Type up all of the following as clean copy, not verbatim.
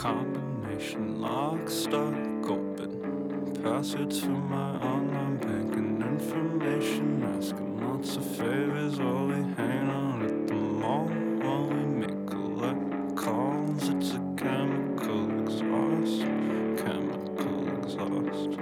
combination, lock, stock, open. Passwords for my online banking information. Asking lots of favors while we hang out at the mall. While we make collect calls, it's a chemical exhaust. Chemical exhaust.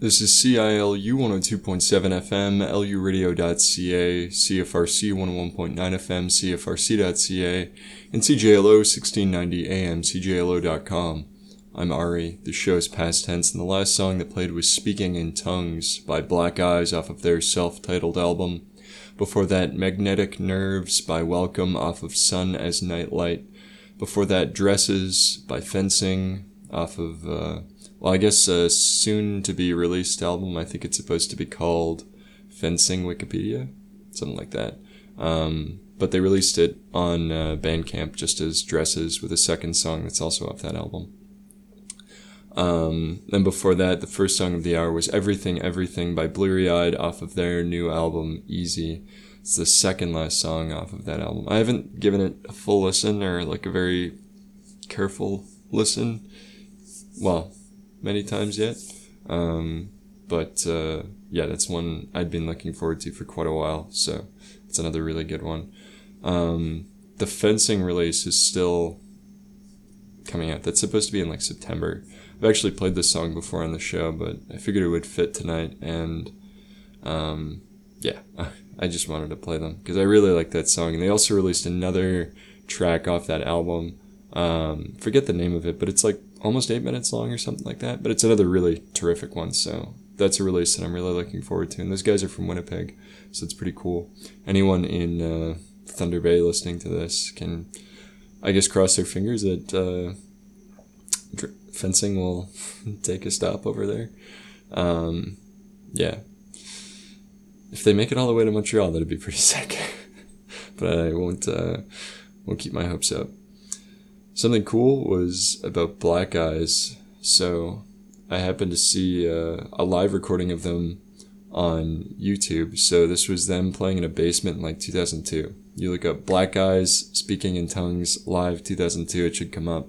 This is CILU 102.7 FM, luradio.ca, CFRC 101.9 FM, CFRC.ca, and CJLO 1690 AM, CJLO.com. I'm Ari. The show's past tense, and the last song that played was Speaking in Tongues by Black Eyes off of their self-titled album. Before that, Magnetic Nerves by Welcome off of Sun as Nightlight. Before that, Dresses by Fencing off of, soon-to-be-released album. I think it's supposed to be called Fencing Wikipedia, something like that. But they released it on Bandcamp just as Dresses with a second song that's also off that album. Then before that, the first song of the hour was Everything Everything by Bleary Eyed off of their new album, Easy. It's the second last song off of that album. I haven't given it a full listen or like a very careful listen. Well, many times yet. But that's one I'd been looking forward to for quite a while, so it's another really good one. The Fencing release is still coming out. That's supposed to be in like September. I've actually played this song before on the show, but I figured it would fit tonight, and I just wanted to play them because I really like that song. And they also released another track off that album. Forget the name of it, but it's like almost 8 minutes long or something like that. But it's another really terrific one, so that's a release that I'm really looking forward to. And those guys are from Winnipeg, so it's pretty cool. Anyone in Thunder Bay listening to this can, I guess, cross their fingers that Fencing will take a stop over there. If they make it all the way to Montreal, that'd be pretty sick. But I won't keep my hopes up. Something cool was about Black Eyes. So I happened to see a live recording of them on YouTube. So this was them playing in a basement in like 2002. You look up Black Eyes Speaking in Tongues live 2002, it should come up.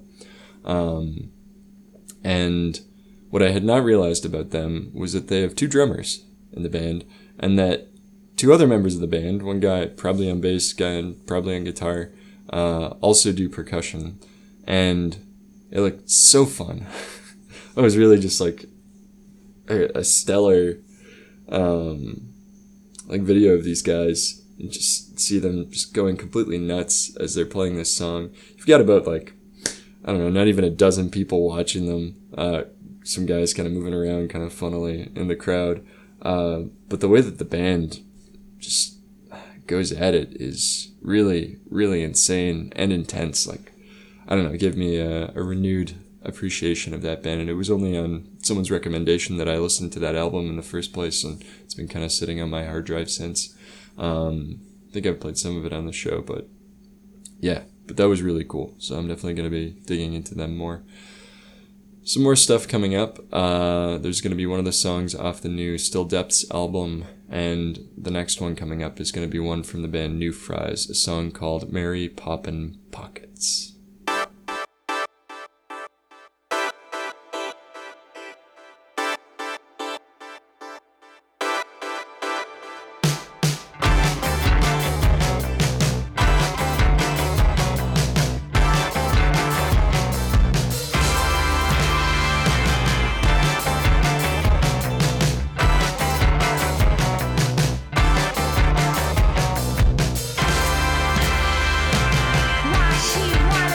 And what I had not realized about them was that they have two drummers in the band, and that two other members of the band, one guy probably on bass, guy probably on guitar, also do percussion. And it looked so fun. It was really just like a stellar video of these guys, and just see them just going completely nuts as they're playing this song. You've got about not even a dozen people watching them. Some guys kind of moving around kind of funnily in the crowd. But the way that the band just goes at it is really, really insane and intense. It gave me a renewed appreciation of that band. And it was only on someone's recommendation that I listened to that album in the first place. And it's been kind of sitting on my hard drive since. I think I've played some of it on the show, but that was really cool. So I'm definitely going to be digging into them more. Some more stuff coming up. There's going to be one of the songs off the new Still Depths album, and the next one coming up is going to be one from the band New Fries, a song called Mary Poppin' Pockets. Why she wanna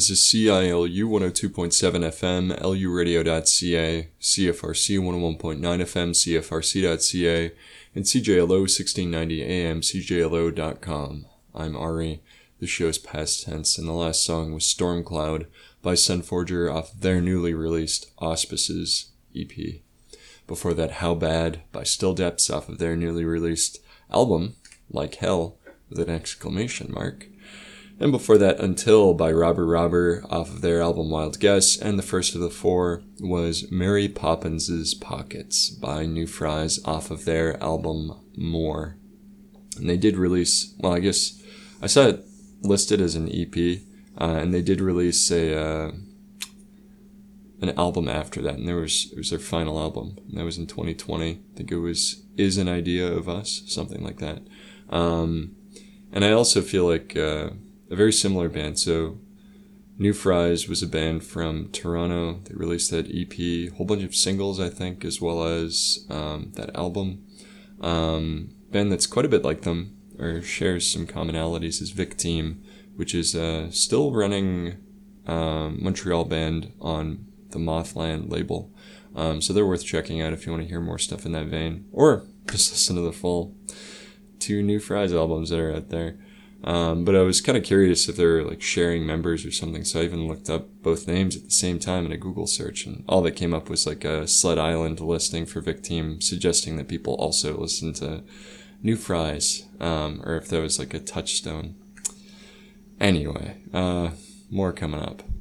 This is CILU 102.7 FM, luradio.ca, CFRC 101.9 FM, CFRC.ca, and CJLO 1690 AM, CJLO.com. I'm Ari. The show's past tense, and the last song was Storm Cloud by Sunforger off their newly released Auspices EP. Before that, How Bad by Still Depths off of their newly released album, Like Hell, with an exclamation mark. And before that, Until by Robber off of their album Wild Guess. And the first of the four was Mary Poppins's Pockets by New Fries off of their album More. And they did release, well, I guess I saw it listed as an EP, and they did release an album after that, and it was their final album, and that was in 2020. I think it was Is an Idea of Us, something like that. And I also feel like a very similar band. So New Fries was a band from Toronto. They released that EP, a whole bunch of singles, I think, as well as that album. Band that's quite a bit like them, or shares some commonalities, is Victime, which is still running Montreal band on the Mothland label. So they're worth checking out if you want to hear more stuff in that vein, or just listen to the full 2 New Fries albums that are out there. But I was kind of curious if they're like sharing members or something, so I even looked up both names at the same time in a Google search, and all that came up was like a Sled Island listing for Victime, suggesting that people also listen to New Fries, or if there was like a Touchstone. Anyway, more coming up.